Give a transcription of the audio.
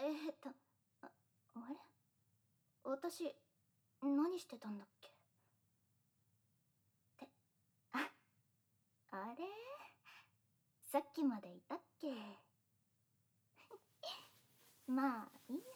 ああれ、私何してたんだっけ。ってあれ、さっきまでいたっけ。まあいいや。